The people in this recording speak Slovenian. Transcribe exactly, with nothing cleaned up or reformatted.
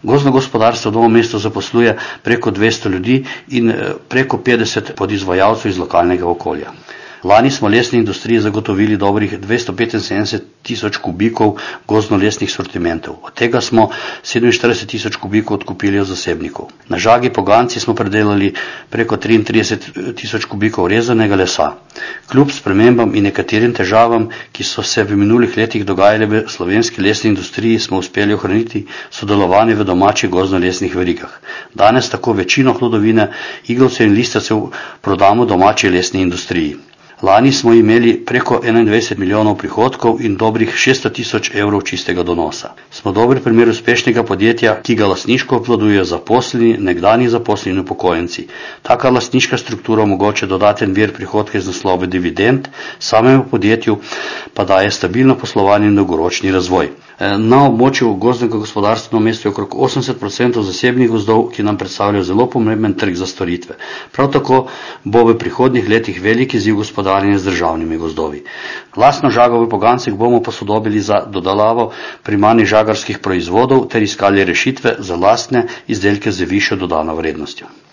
Gozdno gospodarstvo v Novem mestu zaposluje preko dvesto ljudi in preko petdeset podizvajalcev iz lokalnega okolja. Lani smo lesni industriji zagotovili dobrih dvesto petinsedemdeset tisoč kubikov gozdno-lesnih sortimentov. Od tega smo sedeminštirideset tisoč kubikov odkupili od zasebnikov. Na Žagi Poganci smo predelali preko triintrideset tisoč kubikov rezanega lesa. Kljub spremembam in nekaterim težavam, ki so se v minulih letih dogajale v slovenski lesni industriji, smo uspeli ohraniti sodelovanje v domačih gozdno-lesnih verigah. Danes tako večino hlodovine, iglavcev in listavcev prodamo domači lesni industriji. Lani smo imeli preko enaindvajset milijonov prihodkov in dobrih šeststo tisoč evrov čistega donosa. Smo dober primer uspešnega podjetja, ki ga lastniško obvladujejo zaposleni, nekdanji zaposleni in upokojenci. Taka lastniška struktura omogoča dodaten vir prihodka iz naslova dividend, samemu podjetju pa daje stabilno poslovanje in dolgoročni razvoj. Na območju gozdnega gospodarstva v mestu je okrog osemdeset procentov zasebnih gozdov, ki nam predstavljajo zelo pomemben trg za storitve. Prav tako bo v prihodnjih letih velik izziv gospodarjenja z državnimi gozdovi. Lastno žago v Pogancih bomo posodobili za dodelavo primarnih žagarskih proizvodov ter iskali rešitve za lastne izdelke z višjo dodano vrednostjo.